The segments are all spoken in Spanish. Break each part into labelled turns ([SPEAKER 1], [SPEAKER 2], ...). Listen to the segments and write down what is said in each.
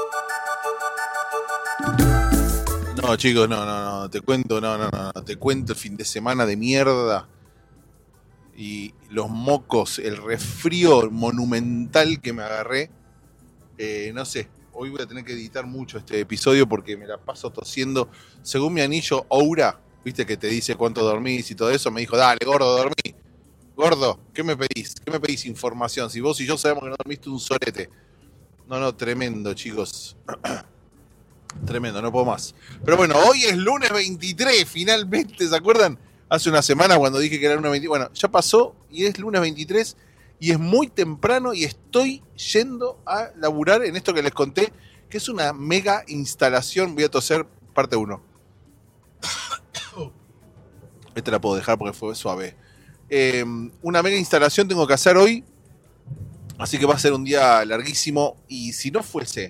[SPEAKER 1] No, chicos, no, te cuento, te cuento el fin de semana de mierda y los mocos, el resfrío monumental que me agarré. No sé, hoy voy a tener que editar mucho este episodio porque me la paso tosiendo. Según mi anillo Oura, viste que te dice cuánto dormís y todo eso, me dijo, dale, gordo, dormí. Gordo, ¿qué me pedís? ¿Qué me pedís información? Si vos y yo sabemos que no dormiste un sorete. No, tremendo, chicos. Tremendo, no puedo más. Pero bueno, hoy es lunes 23, finalmente, ¿se acuerdan? Hace una semana cuando dije que era lunes 23. Bueno, ya pasó y es lunes 23 y es muy temprano y estoy yendo a laburar en esto que les conté, que es una mega instalación. Voy a toser parte 1. Esta la puedo dejar porque fue suave. Una mega instalación tengo que hacer hoy, así que va a ser un día larguísimo. Y si no fuese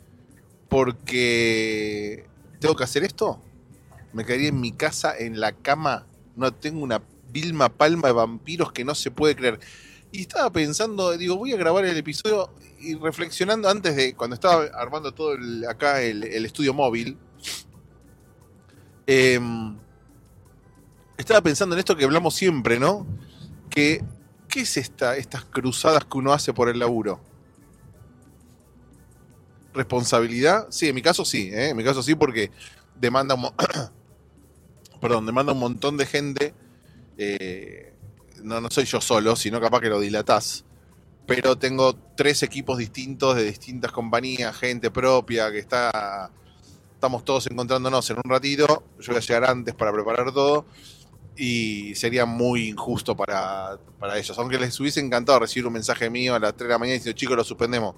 [SPEAKER 1] porque tengo que hacer esto, me quedaría en mi casa, en la cama. No, tengo una Vilma Palma de vampiros que no se puede creer. Y estaba pensando, digo, voy a grabar el episodio y reflexionando antes de, cuando estaba armando todo acá el estudio móvil, estaba pensando en esto que hablamos siempre, ¿no? ¿Qué es estas cruzadas que uno hace por el laburo? ¿Responsabilidad? Sí, en mi caso sí, en mi caso sí, porque demanda demanda un montón de gente. No soy yo solo, sino capaz que lo dilatás. Pero tengo 3 equipos distintos de distintas compañías, gente propia, que estamos todos encontrándonos en un ratito. Yo voy a llegar antes para preparar todo y sería muy injusto para ellos. Aunque les hubiese encantado recibir un mensaje mío a las 3 de la mañana diciendo, chicos, lo suspendemos.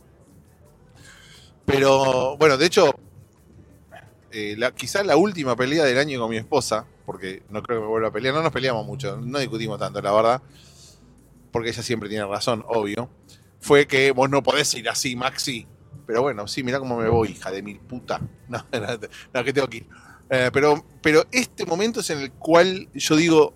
[SPEAKER 1] Pero, bueno, de hecho, quizás la última pelea del año con mi esposa, porque no creo que me vuelva a pelear, no nos peleamos mucho, no discutimos tanto, la verdad, porque ella siempre tiene razón, obvio, fue que vos no podés ir así, Maxi. Pero bueno, sí, mirá cómo me voy, hija de mil puta. No, que tengo que ir. Pero este momento es en el cual yo digo,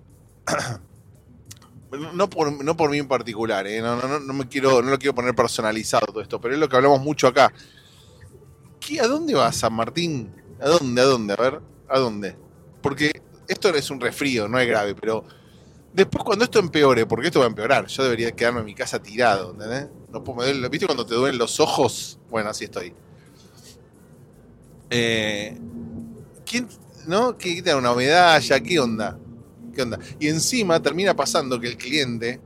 [SPEAKER 1] no por mí en particular, no lo quiero poner personalizado todo esto, pero es lo que hablamos mucho acá. ¿A dónde vas, San Martín? ¿A dónde? A ver, ¿a dónde? Porque esto es un resfrío, no es grave, pero después cuando esto empeore, porque esto va a empeorar, yo debería quedarme en mi casa tirado, ¿entendés? No puedo mover, ¿viste cuando te duelen los ojos? Bueno, así estoy. ¿Quién, no? ¿Qué te da una medalla? ¿Qué onda? Y encima termina pasando que el cliente,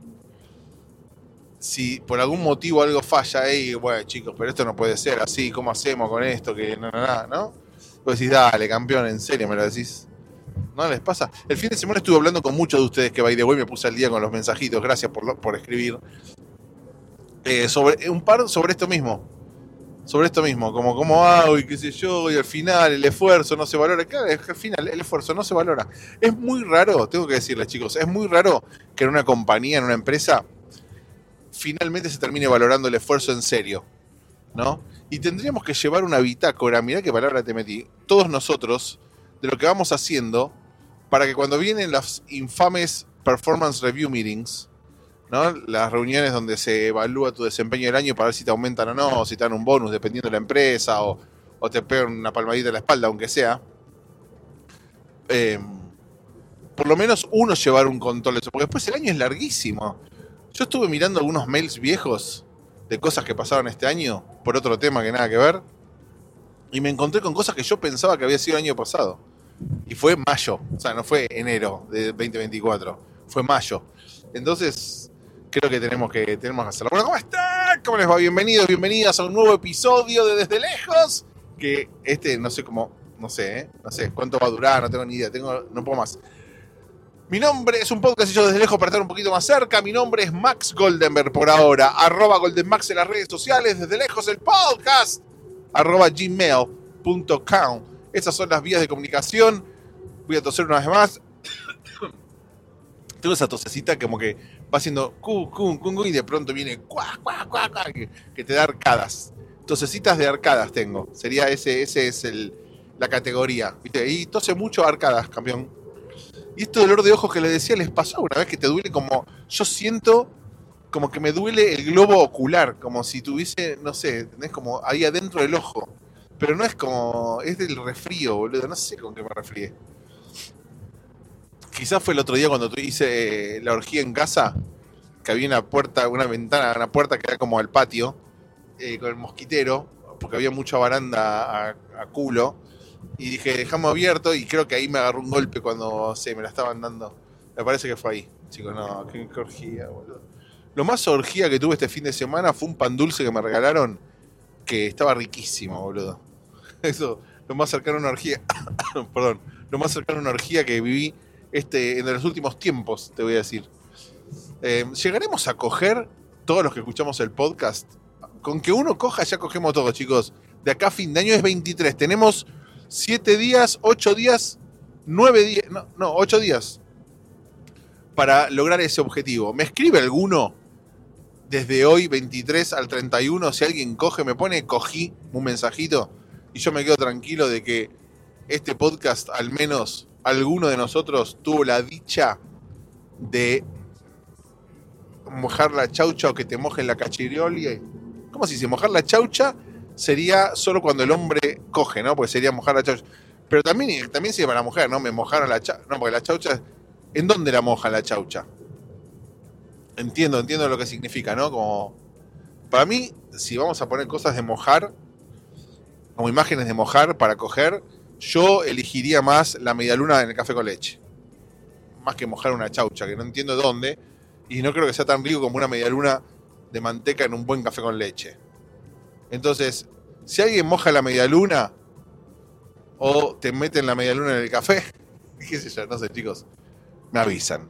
[SPEAKER 1] si por algún motivo algo falla, bueno, chicos, pero esto no puede ser así, ¿cómo hacemos con esto? Que ¿no? Vos decís, dale, campeón, en serio, me lo decís. ¿No les pasa? El fin de semana estuve hablando con muchos de ustedes que by the way me puse al día con los mensajitos, gracias por escribir. Sobre esto mismo. Sobre esto mismo, como cómo hago y qué sé yo, y al final el esfuerzo no se valora. Claro, es que al final el esfuerzo no se valora. Es muy raro, tengo que decirles, chicos, es muy raro que en una compañía, en una empresa, finalmente se termine valorando el esfuerzo en serio, ¿no? Y tendríamos que llevar una bitácora, mirá qué palabra te metí, todos nosotros, de lo que vamos haciendo, para que cuando vienen las infames performance review meetings, ¿no? Las reuniones donde se evalúa tu desempeño del año para ver si te aumentan o no, o si te dan un bonus dependiendo de la empresa, o te pegan una palmadita en la espalda, aunque sea. Por lo menos uno llevar un control de eso, porque después el año es larguísimo. Yo estuve mirando algunos mails viejos de cosas que pasaron este año, por otro tema que nada que ver, y me encontré con cosas que yo pensaba que había sido el año pasado. Y fue mayo, o sea, no fue enero de 2024, fue mayo. Entonces, creo que tenemos que hacerlo. Bueno, ¿cómo están? ¿Cómo les va? Bienvenidos, bienvenidas a un nuevo episodio de Desde Lejos. Que no sé cuánto va a durar, no tengo ni idea, no puedo más. Mi nombre es un podcast hecho desde lejos para estar un poquito más cerca. Mi nombre es Max Goldenberg por ahora. @GoldenMax en las redes sociales. Desde lejos el podcast. @gmail.com. Esas son las vías de comunicación. Voy a toser una vez más. Tengo esa tosecita como que va haciendo y de pronto viene que te da arcadas. Tosecitas de arcadas tengo. Sería ese es la categoría. ¿Viste? Y tose mucho arcadas, campeón. Y este dolor de ojos que les decía, ¿les pasó una vez que te duele como... Yo siento como que me duele el globo ocular, como si tuviese, no sé, ¿entendés? Como ahí adentro del ojo. Pero no es como, es del resfrío, boludo, no sé con qué me resfrié. Quizás fue el otro día cuando hice la orgía en casa, que había una puerta, una ventana, una puerta que era como al patio, con el mosquitero, porque había mucha baranda a culo, y dije, dejamos abierto, y creo que ahí me agarró un golpe cuando me la estaban dando. Me parece que fue ahí. Chicos, no, qué orgía, boludo. Lo más orgía que tuve este fin de semana fue un pan dulce que me regalaron, que estaba riquísimo, boludo. Eso, lo más cercano a una orgía, perdón, lo más cercano a una orgía que viví en los últimos tiempos, te voy a decir. ¿Llegaremos a coger todos los que escuchamos el podcast? Con que uno coja, ya cogemos todos, chicos. De acá a fin de año es 23. Tenemos 7 días, 8 días, 9 días, no, 8 días para lograr ese objetivo. ¿Me escribe alguno desde hoy, 23 al 31? Si alguien coge, me pone cogí un mensajito y yo me quedo tranquilo de que este podcast, al menos alguno de nosotros, tuvo la dicha de mojar la chaucha o que te mojen la cachiroli. ¿Cómo se dice? Mojar la chaucha sería solo cuando el hombre coge, ¿no? Porque sería mojar la chaucha. Pero también sirve para la mujer, ¿no? Me mojaron la chaucha. No, porque la chaucha, ¿en dónde la mojan la chaucha? Entiendo lo que significa, ¿no? Como, para mí, si vamos a poner cosas de mojar, como imágenes de mojar para coger, yo elegiría más la medialuna en el café con leche. Más que mojar una chaucha, que no entiendo dónde. Y no creo que sea tan rico como una medialuna de manteca en un buen café con leche. Entonces, si alguien moja la medialuna o te meten la medialuna en el café, qué sé yo, no sé, chicos, me avisan.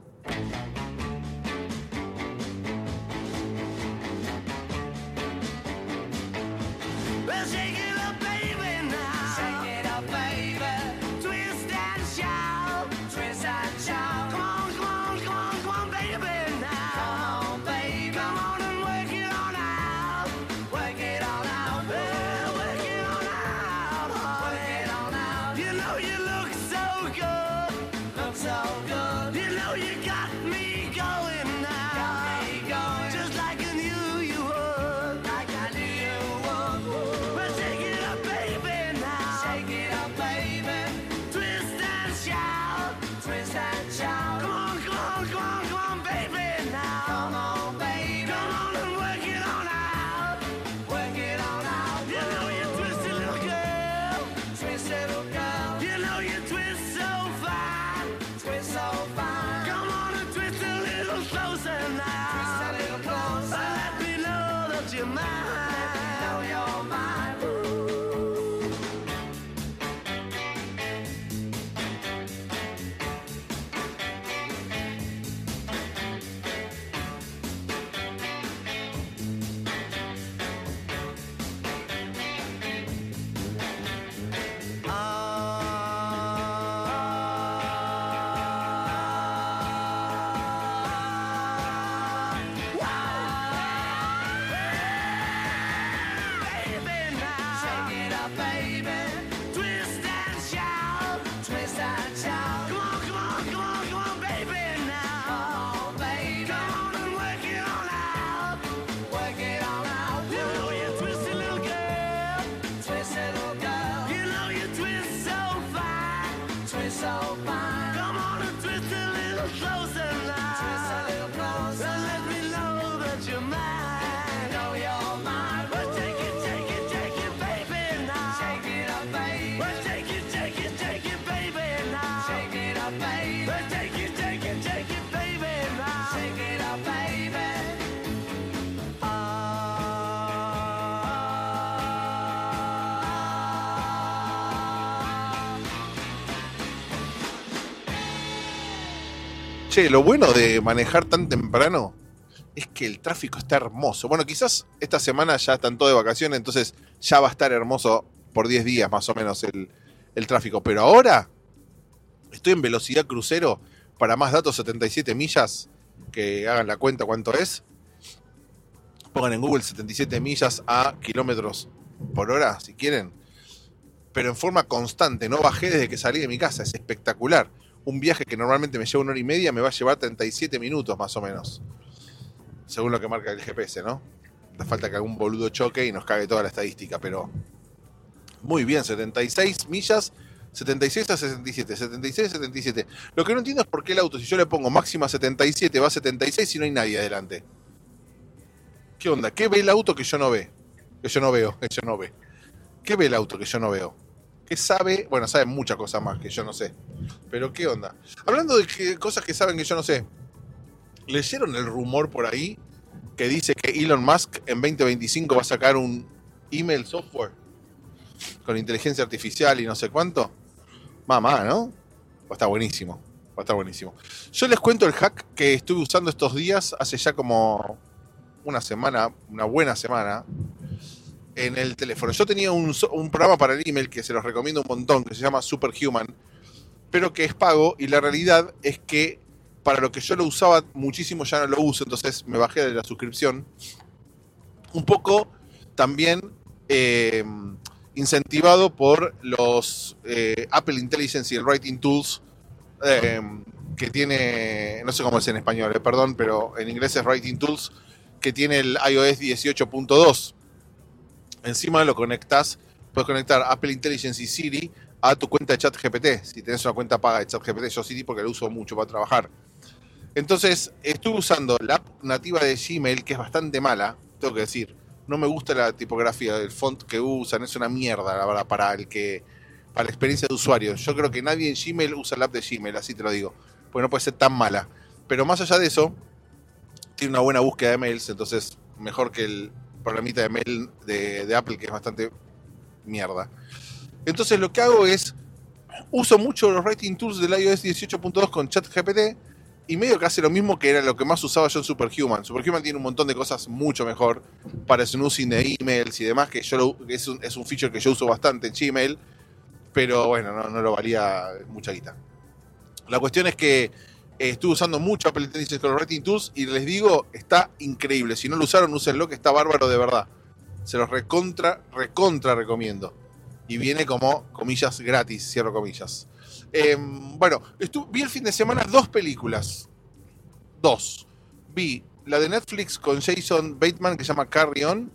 [SPEAKER 1] Che, lo bueno de manejar tan temprano es que el tráfico está hermoso. Bueno, quizás esta semana ya están todos de vacaciones, entonces ya va a estar hermoso por 10 días más o menos el tráfico. Pero ahora estoy en velocidad crucero. Para más datos, 77 millas, que hagan la cuenta cuánto es. Pongan en Google 77 millas a kilómetros por hora, si quieren. Pero en forma constante, no bajé desde que salí de mi casa, es espectacular. Un viaje que normalmente me lleva 1 hora y media me va a llevar 37 minutos más o menos. según lo que marca el GPS, ¿no? Le falta que algún boludo choque y nos cague toda la estadística, pero muy bien, 76 millas, 76 a 67, 76 a 77. Lo que no entiendo es por qué el auto, si yo le pongo máxima 77, va a 76 y no hay nadie adelante. ¿Qué onda? ¿Qué ve el auto que yo no ve? Que yo no veo, que yo no ve. ¿Qué ve el auto que yo no veo? ¿Qué sabe? Bueno, sabe muchas cosas más que yo no sé. Pero ¿qué onda? Hablando de cosas que saben que yo no sé, ¿leyeron el rumor por ahí que dice que Elon Musk en 2025 va a sacar un email software con inteligencia artificial y no sé cuánto? Mamá, ¿no? Va a estar buenísimo. Va a estar buenísimo. Yo les cuento el hack que estuve usando estos días, hace ya como una semana, una buena semana, en el teléfono. Yo tenía un programa para el email que se los recomiendo un montón, que se llama Superhuman, pero que es pago, y la realidad es que para lo que yo lo usaba muchísimo ya no lo uso, entonces me bajé de la suscripción. Un poco también incentivado por los Apple Intelligence y el Writing Tools que tiene, no sé cómo es en español, perdón, pero en inglés es Writing Tools, que tiene el iOS 18.2. Encima lo conectas, puedes conectar Apple Intelligence y Siri a tu cuenta de ChatGPT. Si tenés una cuenta paga de ChatGPT, yo Siri porque lo uso mucho para trabajar. Entonces, estuve usando la app nativa de Gmail, que es bastante mala, tengo que decir. No me gusta la tipografía, el font que usan, es una mierda, la verdad, para la experiencia de usuario. Yo creo que nadie en Gmail usa la app de Gmail, así te lo digo, porque no puede ser tan mala. Pero más allá de eso, tiene una buena búsqueda de mails, entonces mejor que el programita de mail de Apple, que es bastante mierda. Entonces lo que hago es, uso mucho los Writing Tools del iOS 18.2 con ChatGPT, y medio que hace lo mismo que era lo que más usaba yo en Superhuman. Superhuman tiene un montón de cosas mucho mejor para snoozing de emails y demás, que es un feature que yo uso bastante en Gmail, pero bueno, no lo valía mucha guita. La cuestión es que estuve usando mucho Apple Intelligence con los Writing Tools y les digo, está increíble. Si no lo usaron, úsenlo, que está bárbaro de verdad. Se los recontra recomiendo. Y viene como, comillas, gratis, cierro comillas. Bueno, vi el fin de semana 2 películas. 2. Vi la de Netflix con Jason Bateman, que se llama Carry On,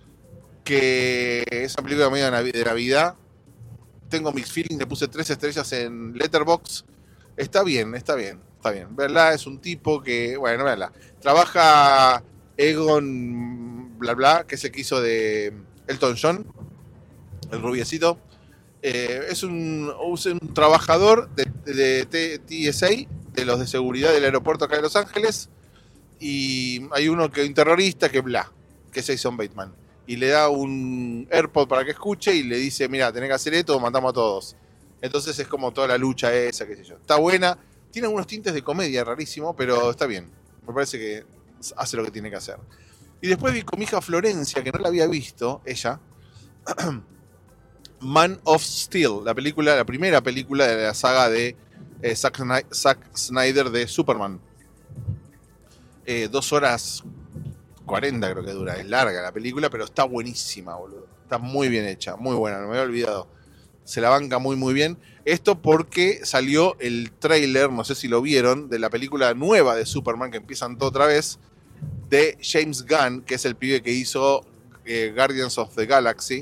[SPEAKER 1] que es una película medio de Navidad. Tengo mixed feelings, le puse 3 estrellas en Letterboxd. Está bien. Verla, es un tipo que, bueno, verla. Trabaja Egon, bla bla, que es el que hizo de Elton John, el rubiecito. Es un trabajador de TSA, de los de seguridad del aeropuerto acá de Los Ángeles. Y hay un terrorista que es Jason Bateman. Y le da un AirPod para que escuche y le dice, mira, tenés que hacer esto o matamos a todos. Entonces es como toda la lucha esa, qué sé yo. Está buena, tiene algunos tintes de comedia, rarísimo, pero está bien. Me parece que hace lo que tiene que hacer. Y después vi con mi hija Florencia, que no la había visto, ella, Man of Steel, la primera película de la saga de Zack Snyder de Superman. 2 horas 40 creo que dura, es larga la película, pero está buenísima, boludo. Está muy bien hecha, muy buena, no me había olvidado. Se la banca muy muy bien. Esto porque salió el tráiler, no sé si lo vieron, de la película nueva de Superman, que empiezan todo otra vez, de James Gunn, que es el pibe que hizo Guardians of the Galaxy.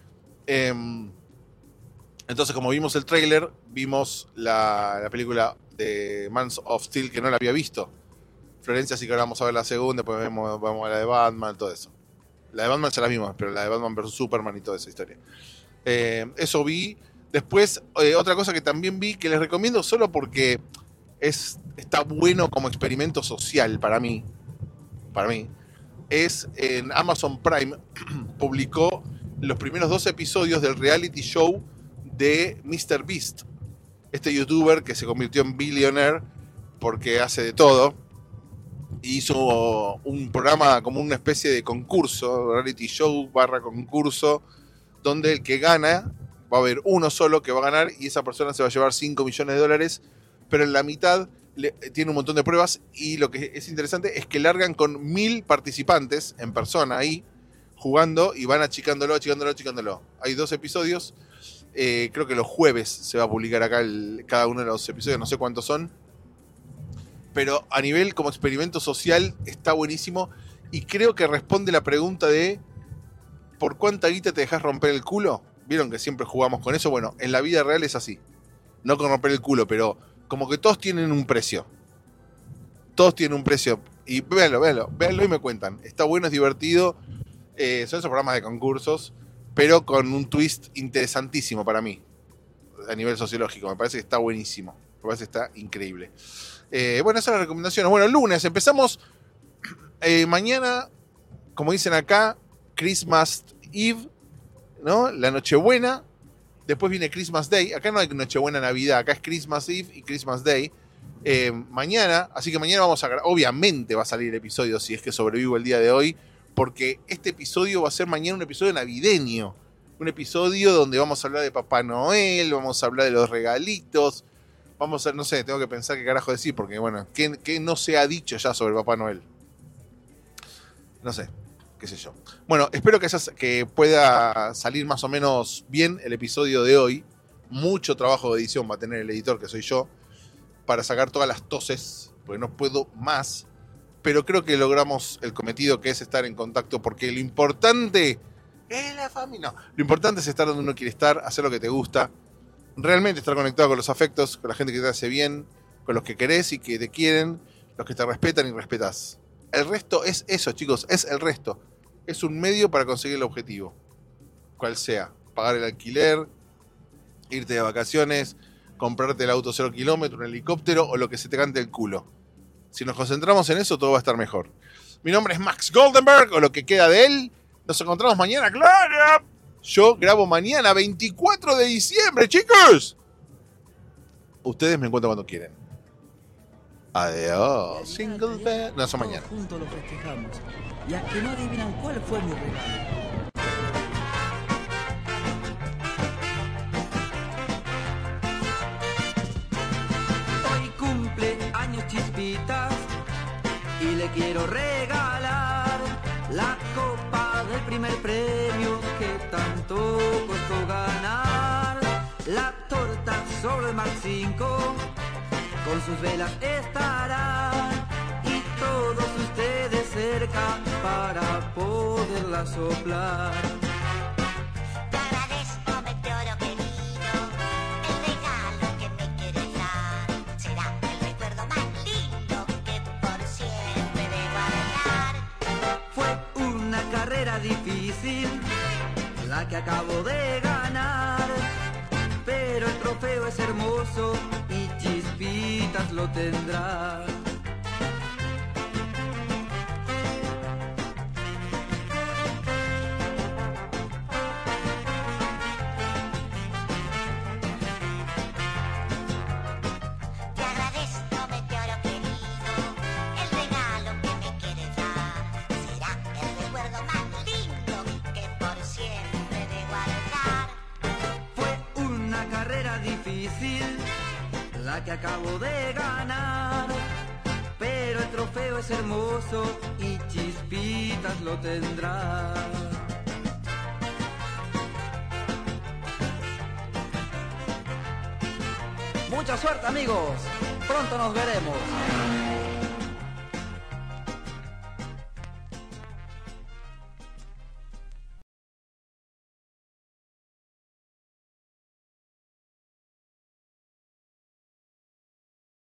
[SPEAKER 1] Entonces, como vimos el tráiler, vimos la película de Man of Steel, que no la había visto. Florencia, sí que ahora vamos a ver la segunda, después vamos a la de Batman, todo eso. La de Batman ya la vimos, pero la de Batman vs Superman y toda esa historia. Eso vi. Después, otra cosa que también vi, que les recomiendo solo porque está bueno como experimento social para mí, es en Amazon Prime, publicó los primeros 2 episodios del reality show de MrBeast, este youtuber que se convirtió en billionaire porque hace de todo. Hizo un programa como una especie de concurso, reality show / concurso, donde el que gana, va a haber uno solo que va a ganar y esa persona se va a llevar $5 millones, pero en la mitad tiene un montón de pruebas y lo que es interesante es que largan con 1000 participantes en persona ahí, jugando y van achicándolo. Hay 2 episodios, creo que los jueves se va a publicar acá cada uno de los episodios, no sé cuántos son. pero a nivel como experimento social está buenísimo y creo que responde la pregunta de ¿por cuánta guita te dejas romper el culo? ¿Vieron que siempre jugamos con eso? Bueno, en la vida real es así. No con romper el culo, pero como que todos tienen un precio. Todos tienen un precio. Y véanlo y me cuentan. Está bueno, es divertido. Son esos programas de concursos, pero con un twist interesantísimo para mí, a nivel sociológico. Me parece que está buenísimo. Me parece que está increíble. Bueno, esas son las recomendaciones. Bueno, lunes empezamos. Mañana, como dicen acá, Christmas Eve, ¿no? La Nochebuena. Después viene Christmas Day. Acá no hay Nochebuena, Navidad. Acá es Christmas Eve y Christmas Day. Mañana, así que mañana obviamente va a salir el episodio si es que sobrevivo el día de hoy, porque este episodio va a ser mañana un episodio navideño. Un episodio donde vamos a hablar de Papá Noel, vamos a hablar de los regalitos. Vamos a, no sé, tengo que pensar qué carajo decir, porque bueno, ¿qué no se ha dicho ya sobre Papá Noel? No sé, qué sé yo. Bueno, espero que pueda salir más o menos bien el episodio de hoy. Mucho trabajo de edición va a tener el editor, que soy yo, para sacar todas las toses, porque no puedo más. Pero creo que logramos el cometido, que es estar en contacto, porque lo importante es la familia. No, lo importante es estar donde uno quiere estar, hacer lo que te gusta, realmente estar conectado con los afectos, con la gente que te hace bien, con los que querés y que te quieren, los que te respetan y respetás. El resto es eso, chicos, es el resto. Es un medio para conseguir el objetivo. Cual sea, pagar el alquiler, irte de vacaciones, comprarte el auto 0 kilómetros, un helicóptero o lo que se te cante el culo. Si nos concentramos en eso, todo va a estar mejor. Mi nombre es Max Goldenberg, o lo que queda de él. Nos encontramos mañana, claro. Yo grabo mañana, 24 de diciembre, chicos. Ustedes me encuentran cuando quieren. Adiós. Single bed. No, eso mañana.
[SPEAKER 2] Juntos lo festejamos. Y a que no adivinan cuál fue mi regalo. Hoy cumple años Chispitas y le quiero regalar la copa del primer premio que tanto costó ganar. La torta sobre el Mar 5 con sus velas estarán y todos ustedes cerca para poderla soplar.
[SPEAKER 3] Te agradezco, meteoro querido, el regalo que me quieres dar. Será el recuerdo más lindo que por siempre de guardar.
[SPEAKER 2] Fue una carrera difícil la que acabo de ganar, pero el trofeo es hermoso y Chispitas lo tendrá.
[SPEAKER 3] Te agradezco, meteoro querido, el regalo que me quieres dar. Será el recuerdo más lindo que por siempre de guardar.
[SPEAKER 2] Fue una carrera difícil la que acabo de ganar, pero el trofeo es hermoso y Chispitas lo tendrá. Mucha suerte, amigos, pronto nos veremos.